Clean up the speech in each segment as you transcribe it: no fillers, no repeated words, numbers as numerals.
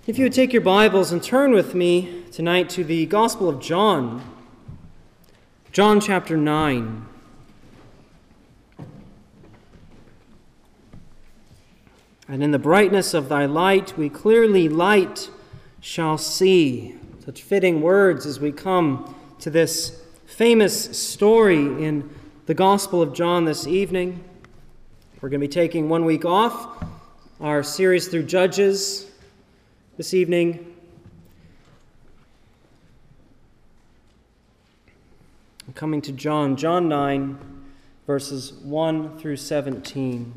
If you would take your Bibles and turn with me tonight to the Gospel of John, John chapter 9. And in the brightness of thy light, we clearly light shall see. Such fitting words as we come to this famous story in the Gospel of John this evening. We're going to be taking 1 week off, our series through Judges this evening. I'm coming to John 9, verses 1 through 17.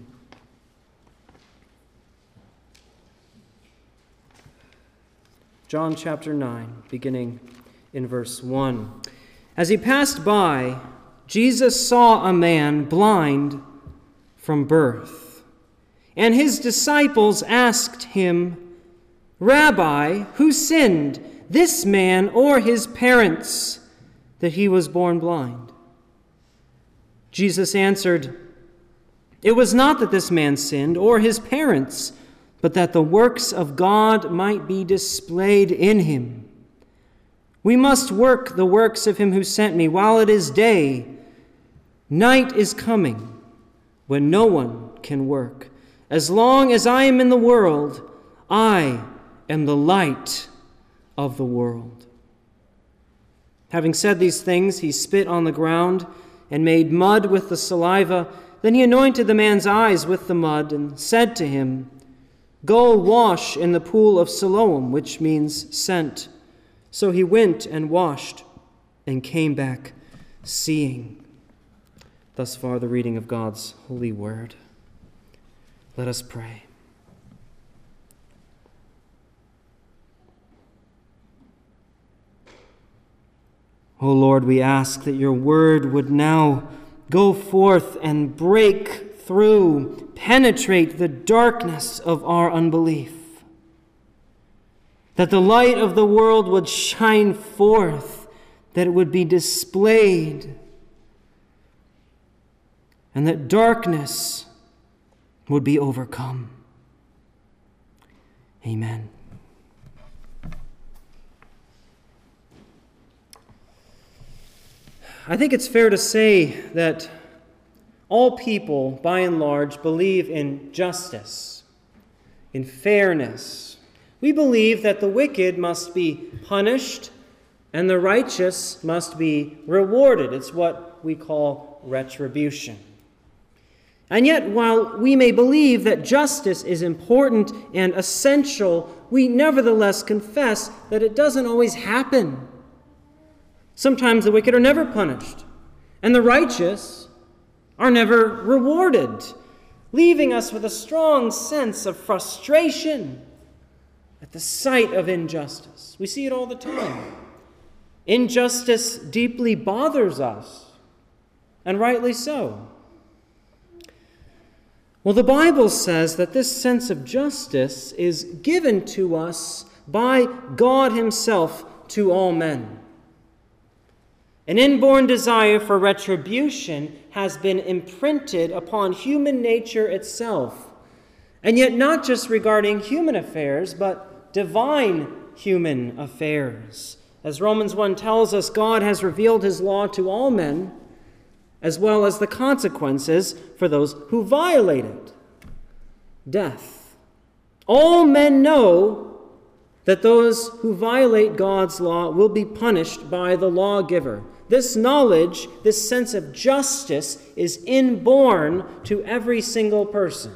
John chapter 9, beginning in verse 1. As he passed by, Jesus saw a man blind from birth, and his disciples asked him, "Rabbi, who sinned, this man or his parents, that he was born blind?" Jesus answered, "It was not that this man sinned or his parents, but that the works of God might be displayed in him. We must work the works of him who sent me while it is day. Night is coming when no one can work. As long as I am in the world, I am the light of the world." Having said these things, he spit on the ground and made mud with the saliva. Then he anointed the man's eyes with the mud and said to him, "Go wash in the pool of Siloam," which means sent. So he went and washed and came back seeing. Thus far the reading of God's holy word. Let us pray. O Lord, we ask that your word would now go forth and break through, penetrate the darkness of our unbelief. That the light of the world would shine forth, that it would be displayed, and that darkness would be overcome. Amen. I think it's fair to say that all people, by and large, believe in justice, in fairness. We believe that the wicked must be punished and the righteous must be rewarded. It's what we call retribution. And yet, while we may believe that justice is important and essential, we nevertheless confess that it doesn't always happen. Sometimes the wicked are never punished, and the righteous are never rewarded, leaving us with a strong sense of frustration at the sight of injustice. We see it all the time. Injustice deeply bothers us, and rightly so. Well, the Bible says that this sense of justice is given to us by God himself to all men. An inborn desire for retribution has been imprinted upon human nature itself, and yet not just regarding human affairs, but divine human affairs. As Romans 1 tells us, God has revealed his law to all men, as well as the consequences for those who violate it. Death. All men know that those who violate God's law will be punished by the lawgiver. This knowledge, this sense of justice, is inborn to every single person.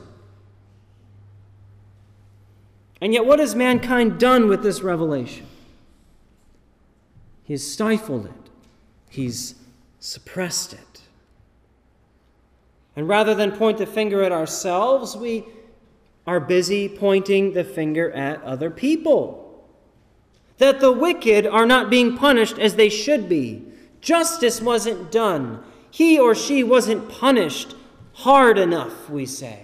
And yet, what has mankind done with this revelation? He's stifled it. He's suppressed it. And rather than point the finger at ourselves, we are busy pointing the finger at other people. That the wicked are not being punished as they should be. Justice wasn't done. He or she wasn't punished hard enough, we say.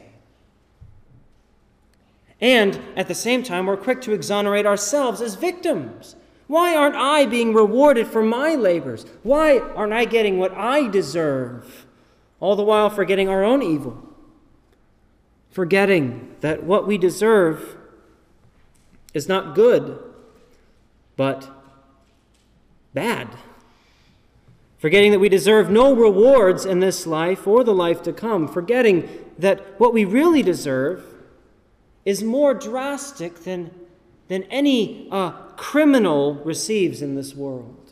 And at the same time, we're quick to exonerate ourselves as victims. Why aren't I being rewarded for my labors? Why aren't I getting what I deserve? All the while forgetting our own evil. Forgetting that what we deserve is not good, but bad. Forgetting that we deserve no rewards in this life or the life to come. Forgetting that what we really deserve is more drastic than any criminal receives in this world.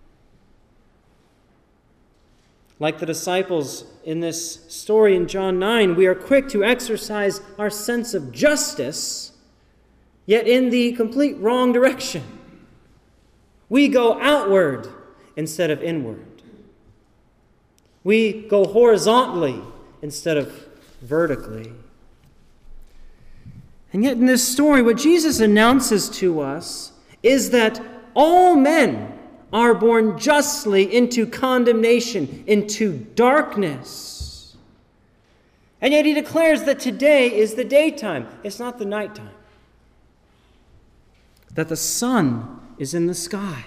Like the disciples in this story in John 9, we are quick to exercise our sense of justice, yet in the complete wrong direction. We go outward instead of inward. We go horizontally instead of vertically. And yet in this story, what Jesus announces to us is that all men are born justly into condemnation, into darkness. And yet he declares that today is the daytime. It's not the nighttime. That the sun is in the sky.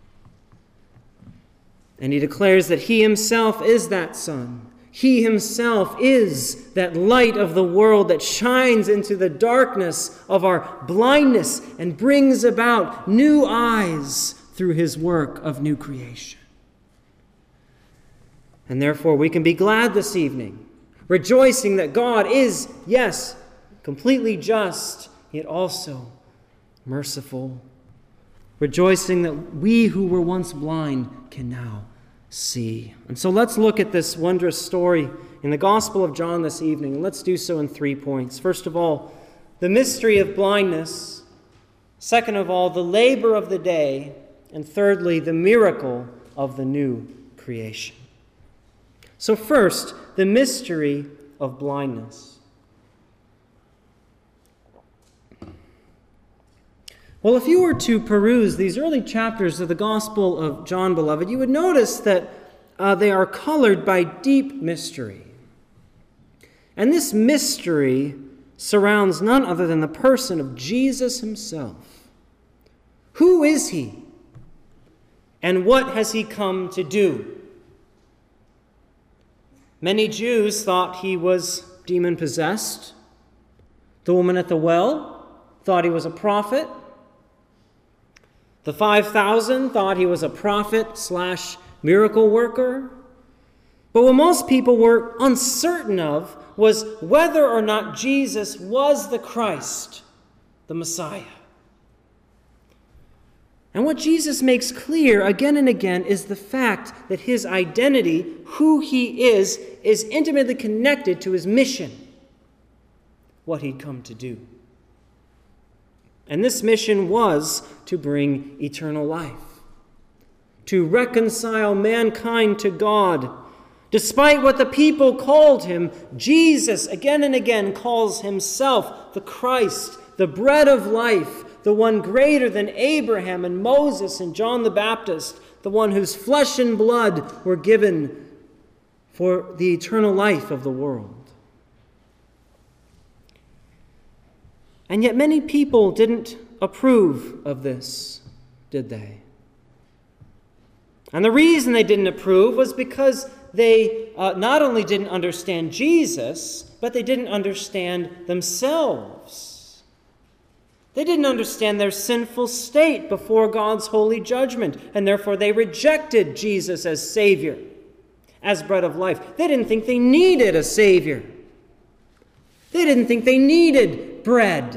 And he declares that he himself is that sun. He himself is that light of the world that shines into the darkness of our blindness and brings about new eyes through his work of new creation. And therefore we can be glad this evening, rejoicing that God is, yes, completely just, yet also merciful. Rejoicing that we who were once blind can now see. And so let's look at this wondrous story in the Gospel of John this evening. Let's do so in 3 points. First of all, the mystery of blindness. Second of all, the labor of the day. And thirdly, the miracle of the new creation. So first, the mystery of blindness. Well, if you were to peruse these early chapters of the Gospel of John, beloved, you would notice that they are colored by deep mystery. And this mystery surrounds none other than the person of Jesus himself. Who is he? And what has he come to do? Many Jews thought he was demon-possessed. The woman at the well thought he was a prophet. The 5,000 thought he was a prophet/miracle worker. But what most people were uncertain of was whether or not Jesus was the Christ, the Messiah. And what Jesus makes clear again and again is the fact that his identity, who he is intimately connected to his mission, what he'd come to do. And this mission was to bring eternal life, to reconcile mankind to God. Despite what the people called him, Jesus again and again calls himself the Christ, the bread of life, the one greater than Abraham and Moses and John the Baptist, the one whose flesh and blood were given for the eternal life of the world. And yet many people didn't approve of this, did they? And the reason they didn't approve was because they not only didn't understand Jesus, but they didn't understand themselves. They didn't understand their sinful state before God's holy judgment, and therefore they rejected Jesus as Savior, as bread of life. They didn't think they needed a Savior. They didn't think they needed bread.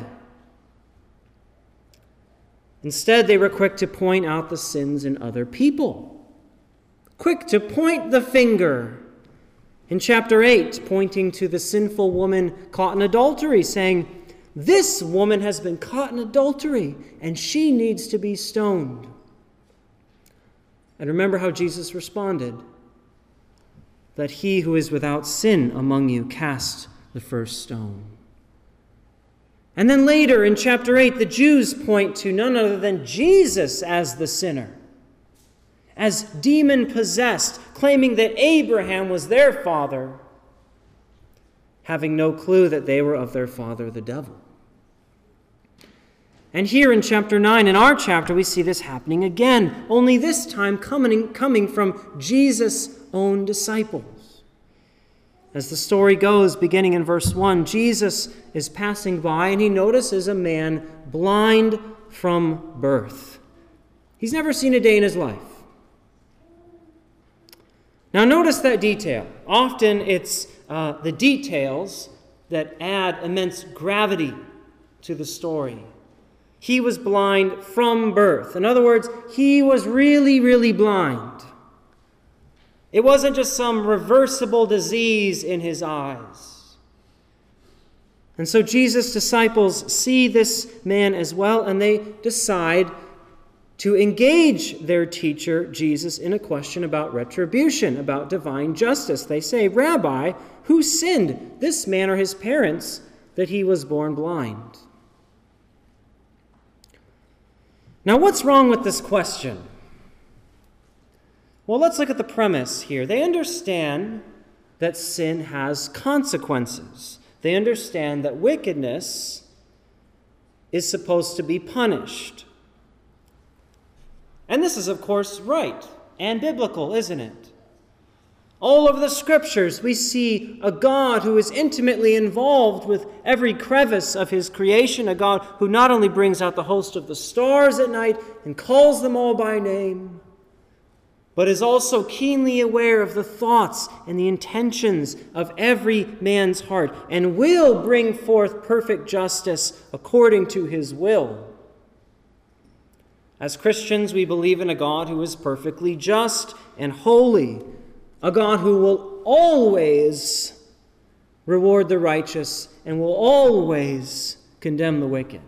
Instead, they were quick to point out the sins in other people. Quick to point the finger. In chapter 8, pointing to the sinful woman caught in adultery, saying, "This woman has been caught in adultery, and she needs to be stoned." And remember how Jesus responded, "Let he who is without sin among you cast the first stone." And then later in chapter 8, the Jews point to none other than Jesus as the sinner, as demon-possessed, claiming that Abraham was their father, having no clue that they were of their father, the devil. And here in chapter 9, in our chapter, we see this happening again, only this time coming from Jesus' own disciples. As the story goes, beginning in verse 1, Jesus is passing by and he notices a man blind from birth. He's never seen a day in his life. Now notice that detail. Often it's the details that add immense gravity to the story. He was blind from birth. In other words, he was really, really blind. It wasn't just some reversible disease in his eyes. And so Jesus' disciples see this man as well, and they decide to engage their teacher, Jesus, in a question about retribution, about divine justice. They say, "Rabbi, who sinned, this man or his parents, that he was born blind?" Now, what's wrong with this question? Well, let's look at the premise here. They understand that sin has consequences. They understand that wickedness is supposed to be punished. And this is, of course, right and biblical, isn't it? All over the Scriptures, we see a God who is intimately involved with every crevice of his creation, a God who not only brings out the host of the stars at night and calls them all by name, but is also keenly aware of the thoughts and the intentions of every man's heart, and will bring forth perfect justice according to his will. As Christians, we believe in a God who is perfectly just and holy, a God who will always reward the righteous and will always condemn the wicked.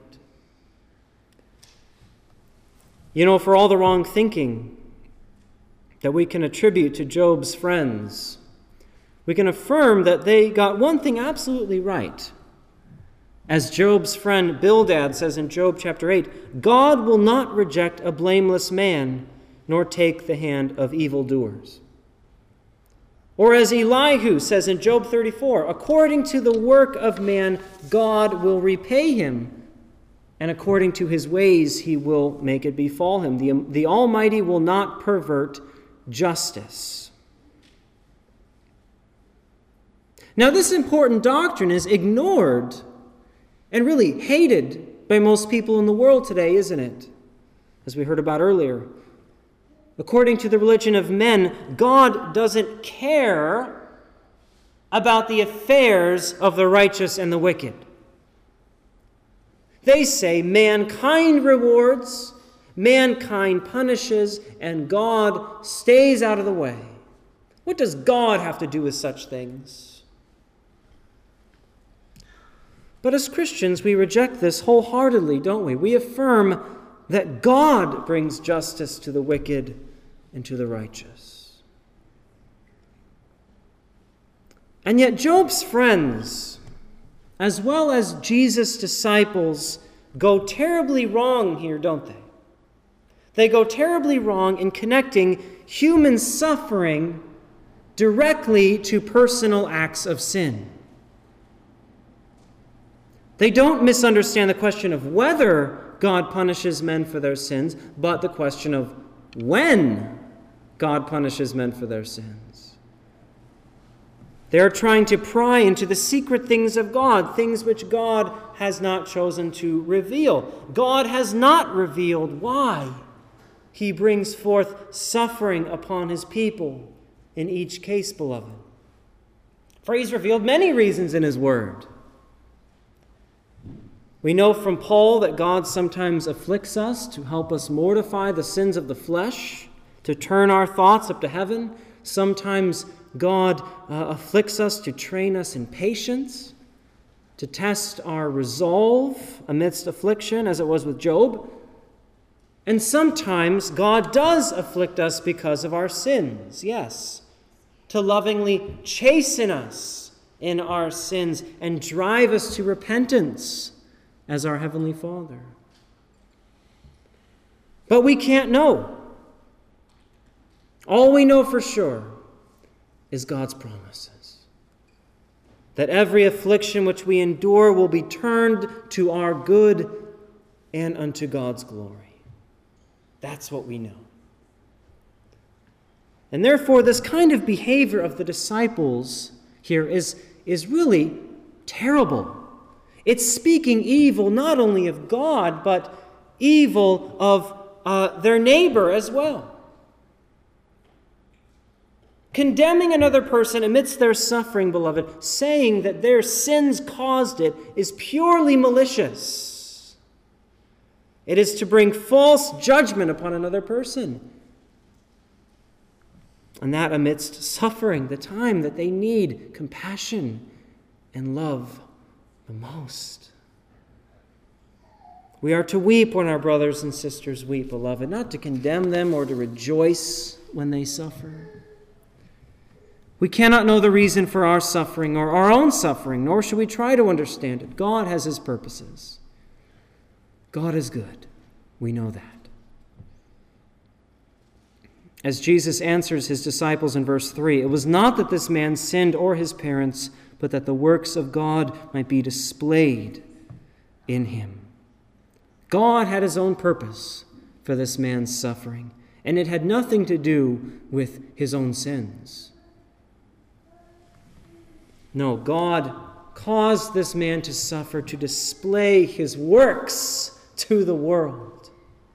You know, for all the wrong thinking that we can attribute to Job's friends, we can affirm that they got one thing absolutely right. As Job's friend Bildad says in Job chapter 8, God will not reject a blameless man, nor take the hand of evildoers. Or as Elihu says in Job 34, according to the work of man, God will repay him, and according to his ways he will make it befall him. The Almighty will not pervert justice. Now, this important doctrine is ignored and really hated by most people in the world today, isn't it? As we heard about earlier. According to the religion of men, God doesn't care about the affairs of the righteous and the wicked. They say mankind rewards, mankind punishes, and God stays out of the way. What does God have to do with such things? But as Christians, we reject this wholeheartedly, don't we? We affirm that God brings justice to the wicked and to the righteous. And yet Job's friends, as well as Jesus' disciples, go terribly wrong here, don't they? They go terribly wrong in connecting human suffering directly to personal acts of sin. They don't misunderstand the question of whether God punishes men for their sins, but the question of when God punishes men for their sins. They are trying to pry into the secret things of God, things which God has not chosen to reveal. God has not revealed why he brings forth suffering upon his people in each case, beloved. For he's revealed many reasons in his word. We know from Paul that God sometimes afflicts us to help us mortify the sins of the flesh, to turn our thoughts up to heaven. Sometimes God afflicts us to train us in patience, to test our resolve amidst affliction, as it was with Job. And sometimes God does afflict us because of our sins, yes, to lovingly chasten us in our sins and drive us to repentance as our Heavenly Father. But we can't know. All we know for sure is God's promises. That every affliction which we endure will be turned to our good and unto God's glory. That's what we know. And therefore, this kind of behavior of the disciples here is really terrible. It's speaking evil not only of God, but evil of their neighbor as well. Condemning another person amidst their suffering, beloved, saying that their sins caused it, is purely malicious. It is to bring false judgment upon another person. And that amidst suffering, the time that they need compassion and love the most. We are to weep when our brothers and sisters weep, beloved, not to condemn them or to rejoice when they suffer. We cannot know the reason for our suffering or our own suffering, nor should we try to understand it. God has his purposes. God is good. We know that. As Jesus answers his disciples in verse 3, it was not that this man sinned or his parents, but that the works of God might be displayed in him. God had his own purpose for this man's suffering, and it had nothing to do with his own sins. No, God caused this man to suffer to display his works to the world.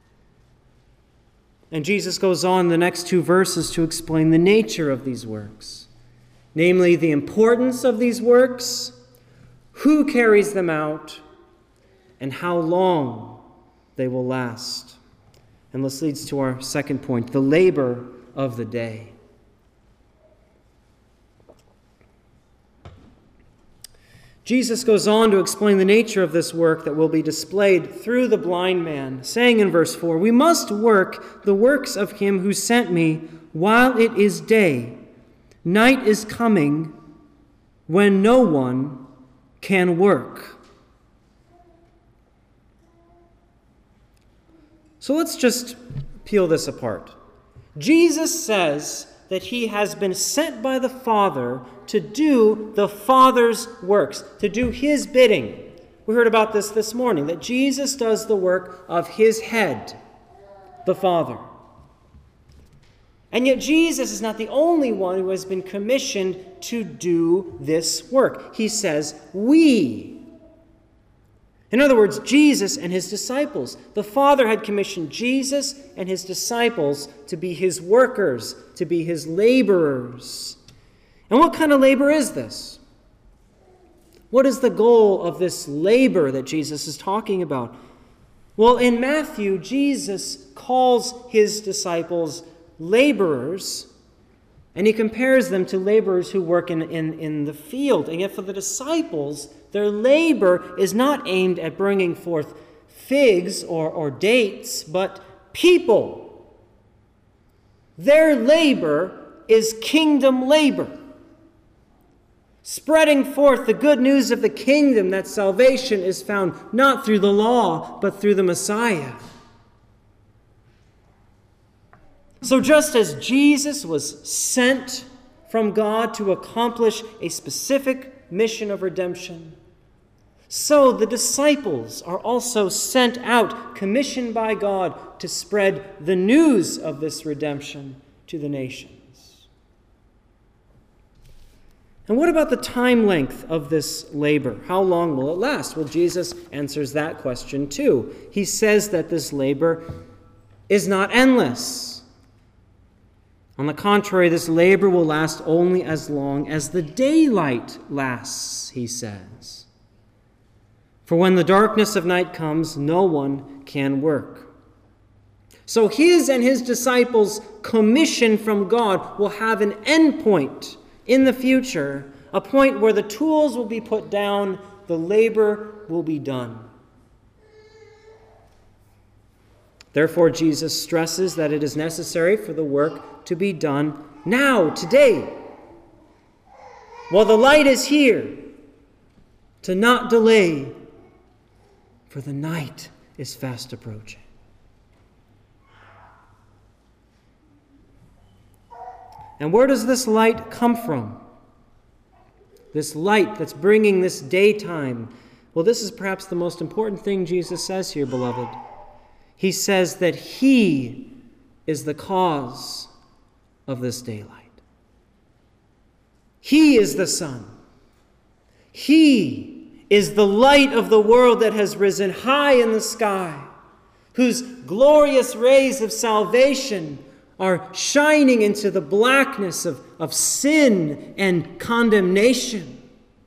And Jesus goes on in the next two verses to explain the nature of these works, namely the importance of these works, who carries them out, and how long they will last. And this leads to our second point, the labor of the day. Jesus goes on to explain the nature of this work that will be displayed through the blind man, saying in verse 4, "We must work the works of him who sent me while it is day. Night is coming when no one can work." So let's just peel this apart. Jesus says that he has been sent by the Father to do the Father's works, to do his bidding. We heard about this morning, that Jesus does the work of his head, the Father. And yet Jesus is not the only one who has been commissioned to do this work. He says, we. In other words, Jesus and his disciples. The Father had commissioned Jesus and his disciples to be his workers, to be his laborers. And what kind of labor is this? What is the goal of this labor that Jesus is talking about? Well, in Matthew, Jesus calls his disciples laborers, and he compares them to laborers who work in the field. And yet for the disciples, their labor is not aimed at bringing forth figs or dates, but people. Their labor is kingdom labor, spreading forth the good news of the kingdom, that salvation is found not through the law, but through the Messiah. So just as Jesus was sent from God to accomplish a specific mission of redemption, so the disciples are also sent out, commissioned by God, to spread the news of this redemption to the nations. And what about the time length of this labor? How long will it last? Well, Jesus answers that question too. He says that this labor is not endless. On the contrary, this labor will last only as long as the daylight lasts, he says. For when the darkness of night comes, no one can work. So his and his disciples' commission from God will have an end point in the future, a point where the tools will be put down, the labor will be done. Therefore, Jesus stresses that it is necessary for the work to be done now, today, while the light is here, to not delay, for the night is fast approaching. And where does this light come from? This light that's bringing this daytime. Well, this is perhaps the most important thing Jesus says here, beloved. He says that he is the cause of this daylight. He is the sun. He is the light of the world that has risen high in the sky, whose glorious rays of salvation are shining into the blackness of sin and condemnation.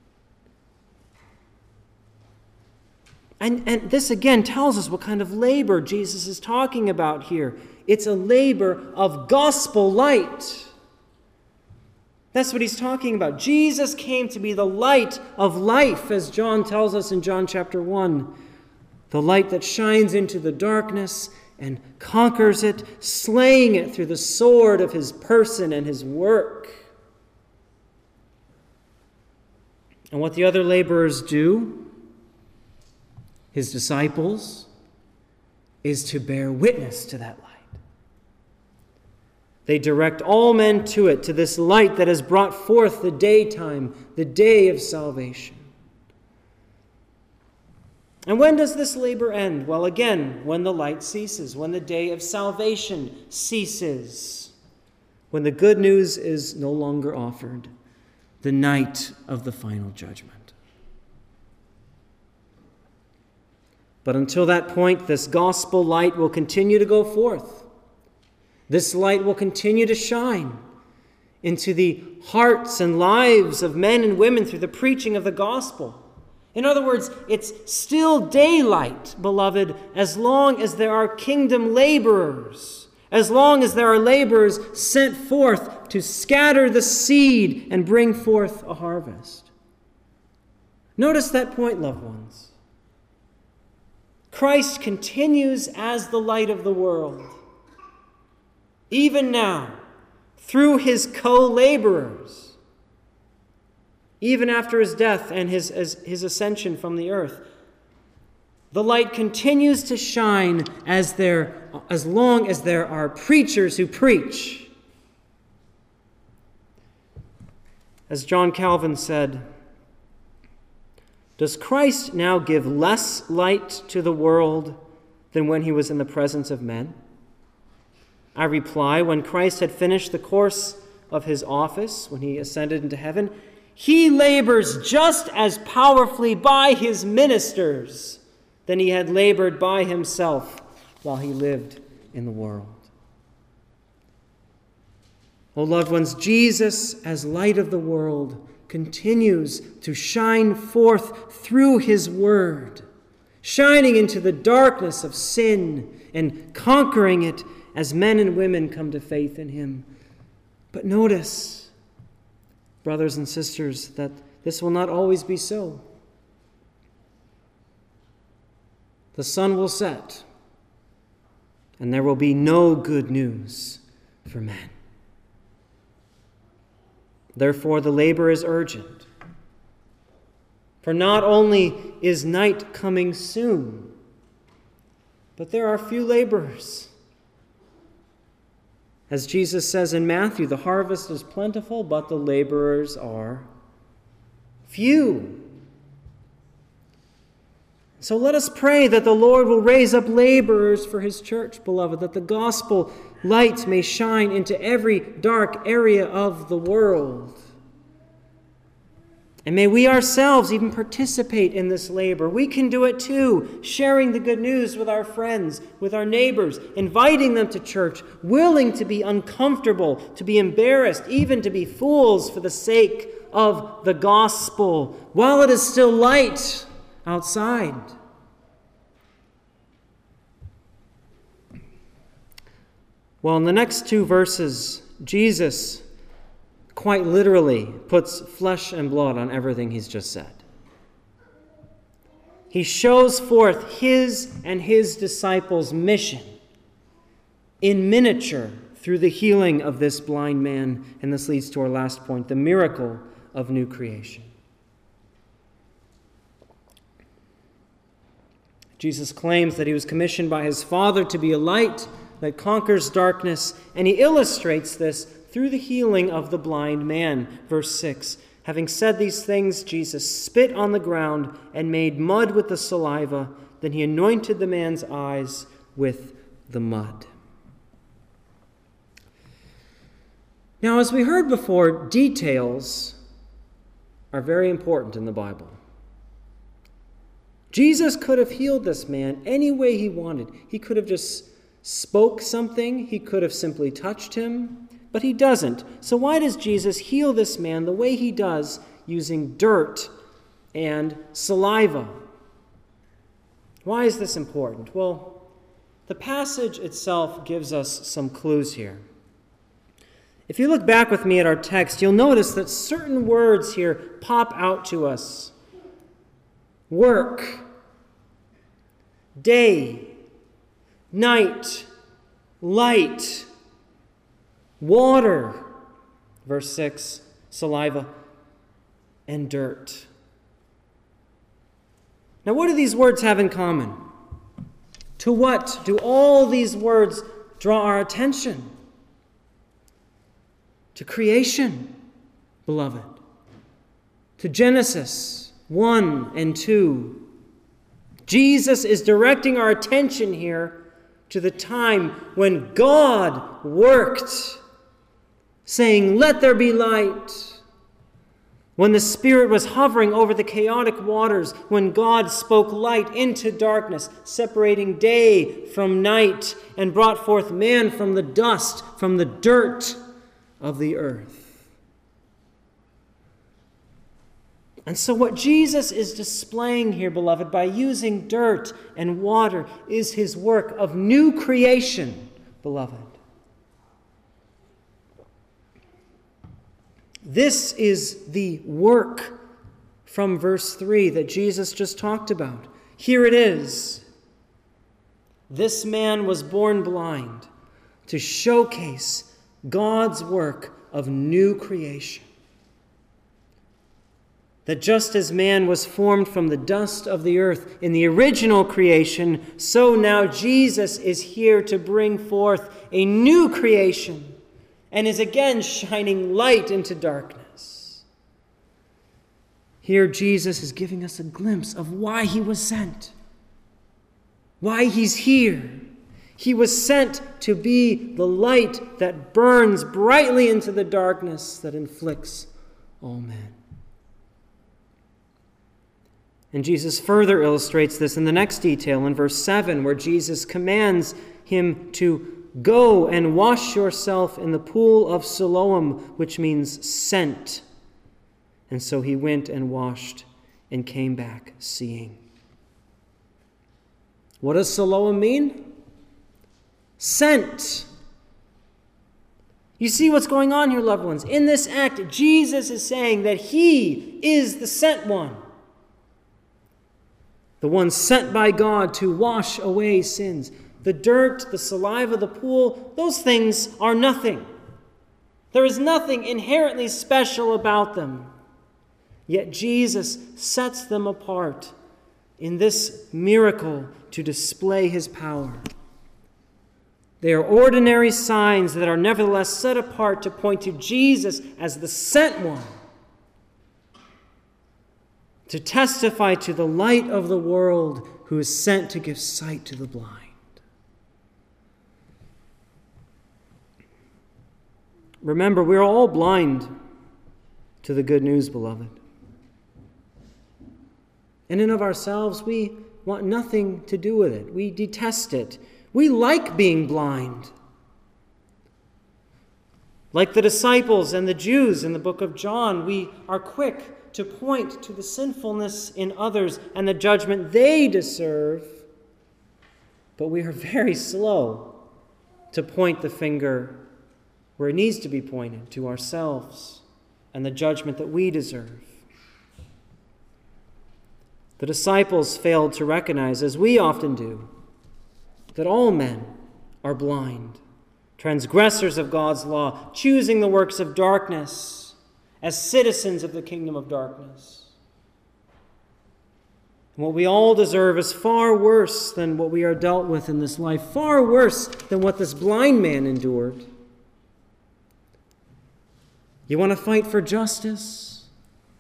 And this again tells us what kind of labor Jesus is talking about here. It's a labor of gospel light. That's what he's talking about. Jesus came to be the light of life, as John tells us in John chapter 1. The light that shines into the darkness and conquers it, slaying it through the sword of his person and his work. And what the other laborers do, his disciples, is to bear witness to that light. They direct all men to it, to this light that has brought forth the daytime, the day of salvation. And when does this labor end? Well, again, when the light ceases, when the day of salvation ceases, when the good news is no longer offered, the night of the final judgment. But until that point, this gospel light will continue to go forth. This light will continue to shine into the hearts and lives of men and women through the preaching of the gospel. In other words, it's still daylight, beloved, as long as there are kingdom laborers, as long as there are laborers sent forth to scatter the seed and bring forth a harvest. Notice that point, loved ones. Christ continues as the light of the world, even now, through his co-laborers. Even after his death and his ascension from the earth, the light continues to shine as long as there are preachers who preach. As John Calvin said, "Does Christ now give less light to the world than when he was in the presence of men?" I reply, when Christ had finished the course of his office, when he ascended into heaven, he labors just as powerfully by his ministers than he had labored by himself while he lived in the world. Oh, loved ones, Jesus, as light of the world, continues to shine forth through his word, shining into the darkness of sin and conquering it as men and women come to faith in him. But notice, brothers and sisters, that this will not always be so. The sun will set, and there will be no good news for men. Therefore, the labor is urgent. For not only is night coming soon, but there are few laborers. As Jesus says in Matthew, the harvest is plentiful, but the laborers are few. So let us pray that the Lord will raise up laborers for his church, beloved, that the gospel light may shine into every dark area of the world. And may we ourselves even participate in this labor. We can do it too, sharing the good news with our friends, with our neighbors, inviting them to church, willing to be uncomfortable, to be embarrassed, even to be fools for the sake of the gospel, while it is still light outside. Well, in the next two verses, Jesus quite literally puts flesh and blood on everything he's just said. He shows forth his and his disciples' mission in miniature through the healing of this blind man. And this leads to our last point, the miracle of new creation. Jesus claims that he was commissioned by his Father to be a light that conquers darkness, and he illustrates this through the healing of the blind man. Verse 6, having said these things, Jesus spit on the ground and made mud with the saliva. Then he anointed the man's eyes with the mud. Now, as we heard before, details are very important in the Bible. Jesus could have healed this man any way he wanted. He could have just spoke something. He could have simply touched him, but he doesn't. So why does Jesus heal this man the way he does, using dirt and saliva? Why is this important? Well, the passage itself gives us some clues here. If you look back with me at our text, you'll notice that certain words here pop out to us. Work, day, night, light, water, verse 6, saliva, and dirt. Now, what do these words have in common? To what do all these words draw our attention? To creation, beloved. To Genesis 1 and 2. Jesus is directing our attention here to the time when God worked, saying, "Let there be light." When the Spirit was hovering over the chaotic waters, when God spoke light into darkness, separating day from night, and brought forth man from the dust, from the dirt of the earth. And so what Jesus is displaying here, beloved, by using dirt and water, is his work of new creation, beloved. This is the work from verse 3 that Jesus just talked about. Here it is. This man was born blind to showcase God's work of new creation. That just as man was formed from the dust of the earth in the original creation, so now Jesus is here to bring forth a new creation and is again shining light into darkness. Here Jesus is giving us a glimpse of why he was sent, why he's here. He was sent to be the light that burns brightly into the darkness that inflicts all men. And Jesus further illustrates this in the next detail in verse 7, where Jesus commands him to go and wash yourself in the pool of Siloam, which means sent. And so he went and washed and came back seeing. What does Siloam mean? Sent. You see what's going on here, loved ones. In this act, Jesus is saying that he is the sent one. The one sent by God to wash away sins. The dirt, the saliva, the pool, those things are nothing. There is nothing inherently special about them. Yet Jesus sets them apart in this miracle to display his power. They are ordinary signs that are nevertheless set apart to point to Jesus as the sent one, to testify to the light of the world who is sent to give sight to the blind. Remember, we are all blind to the good news, beloved. In and of ourselves, we want nothing to do with it. We detest it. We like being blind. Like the disciples and the Jews in the book of John, we are quick to point to the sinfulness in others and the judgment they deserve, but we are very slow to point the finger where it needs to be pointed, to ourselves and the judgment that we deserve. The disciples failed to recognize, as we often do, that all men are blind, transgressors of God's law, choosing the works of darkness as citizens of the kingdom of darkness. And what we all deserve is far worse than what we are dealt with in this life, far worse than what this blind man endured. You want to fight for justice?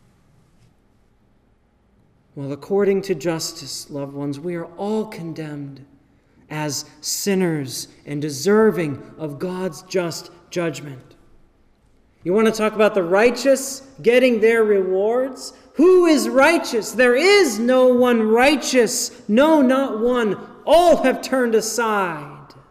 Well, according to justice, loved ones, we are all condemned as sinners and deserving of God's just judgment. You want to talk about the righteous getting their rewards? Who is righteous? There is no one righteous. No, not one. All have turned aside.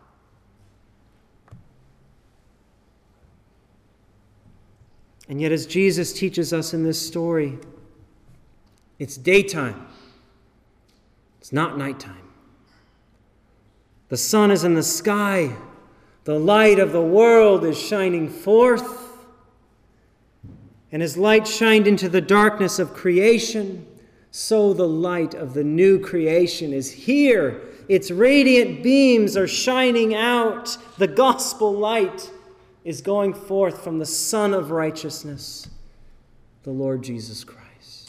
And yet, as Jesus teaches us in this story, it's daytime. It's not nighttime. The sun is in the sky. The light of the world is shining forth. And as light shined into the darkness of creation, so the light of the new creation is here. Its radiant beams are shining out. The gospel light is going forth from the Son of righteousness, the Lord Jesus Christ.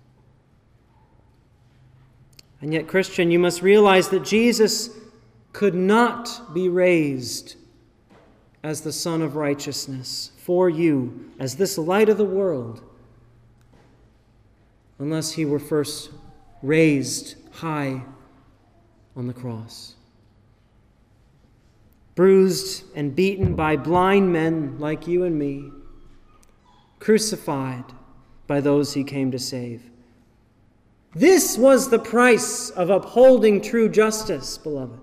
And yet, Christian, you must realize that Jesus could not be raised as the Son of righteousness for you, as this light of the world, unless he were first raised high on the cross. Bruised and beaten by blind men like you and me, crucified by those he came to save. This was the price of upholding true justice, beloved.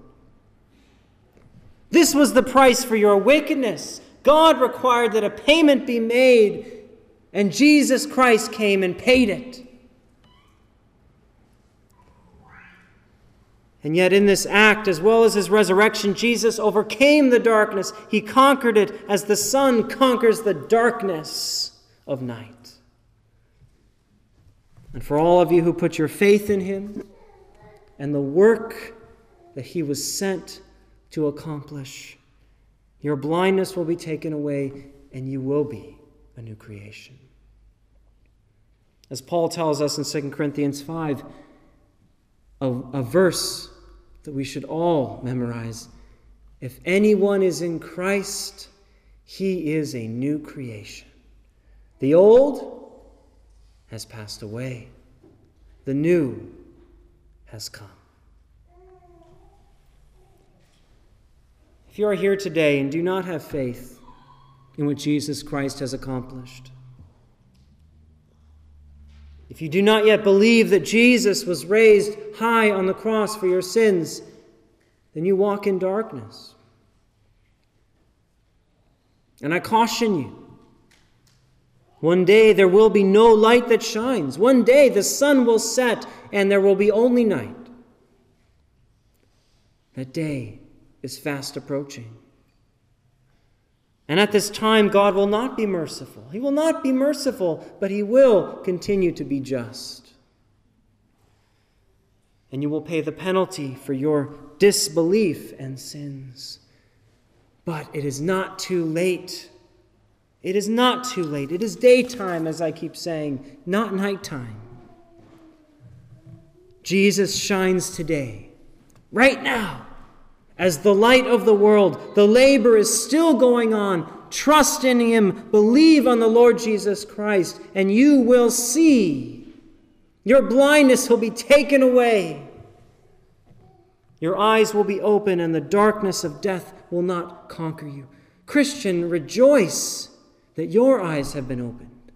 This was the price for your wickedness. God required that a payment be made, and Jesus Christ came and paid it. And yet in this act, as well as his resurrection, Jesus overcame the darkness. He conquered it as the sun conquers the darkness of night. And for all of you who put your faith in him and the work that he was sent to accomplish, your blindness will be taken away and you will be a new creation. As Paul tells us in 2 Corinthians 5, a verse that we should all memorize. If anyone is in Christ, he is a new creation. The old has passed away. The new has come. If you are here today and do not have faith in what Jesus Christ has accomplished, if you do not yet believe that Jesus was raised high on the cross for your sins, then you walk in darkness. And I caution you, one day there will be no light that shines. One day the sun will set and there will be only night. That day is fast approaching. And at this time, God will not be merciful. He will not be merciful, but he will continue to be just. And you will pay the penalty for your disbelief and sins. But it is not too late. It is not too late. It is daytime, as I keep saying, not nighttime. Jesus shines today, right now. As the light of the world, the labor is still going on. Trust in him, believe on the Lord Jesus Christ, and you will see. Your blindness will be taken away. Your eyes will be open, and the darkness of death will not conquer you. Christian, rejoice that your eyes have been opened.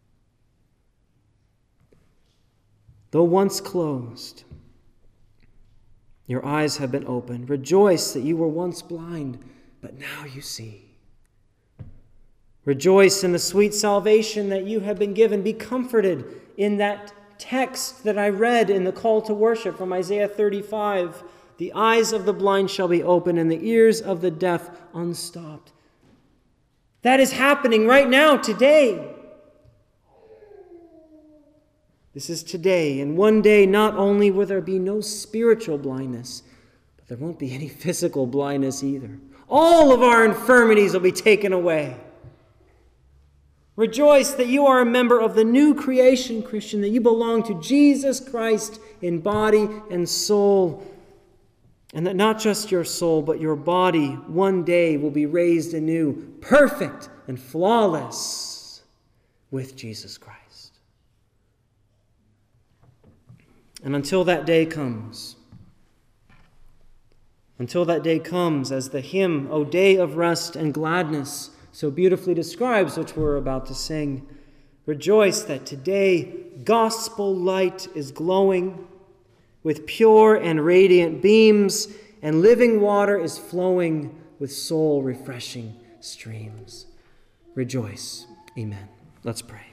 Though once closed, your eyes have been opened. Rejoice that you were once blind, but now you see. Rejoice in the sweet salvation that you have been given. Be comforted in that text that I read in the call to worship from Isaiah 35. The eyes of the blind shall be open and the ears of the deaf unstopped. That is happening right now, today. This is today, and one day not only will there be no spiritual blindness, but there won't be any physical blindness either. All of our infirmities will be taken away. Rejoice that you are a member of the new creation, Christian, that you belong to Jesus Christ in body and soul, and that not just your soul, but your body one day will be raised anew, perfect and flawless with Jesus Christ. And until that day comes, as the hymn, O day of rest and gladness, so beautifully describes, which we're about to sing. Rejoice that today gospel light is glowing with pure and radiant beams, and living water is flowing with soul-refreshing streams. Rejoice. Amen. Let's pray.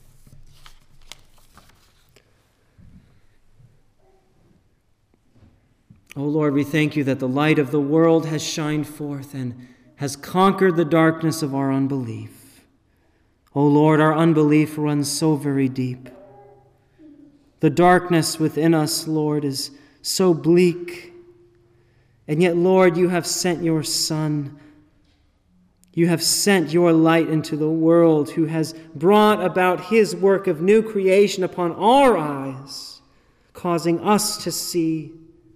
O Lord, we thank you that the light of the world has shined forth and has conquered the darkness of our unbelief. O Lord, our unbelief runs so very deep. The darkness within us, Lord, is so bleak. And yet, Lord, you have sent your Son. You have sent your light into the world, who has brought about his work of new creation upon our eyes, causing us to see.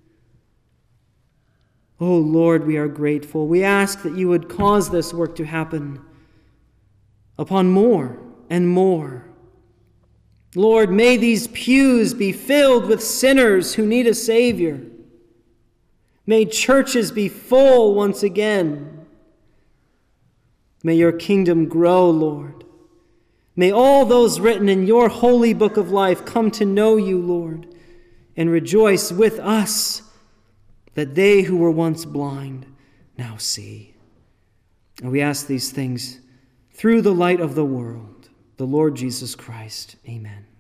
Oh Lord, we are grateful. We ask that you would cause this work to happen upon more and more. Lord, may these pews be filled with sinners who need a Savior. May churches be full once again. May your kingdom grow, Lord. May all those written in your holy book of life come to know you, Lord, and rejoice with us that they who were once blind now see. And we ask these things through the light of the world, the Lord Jesus Christ. Amen.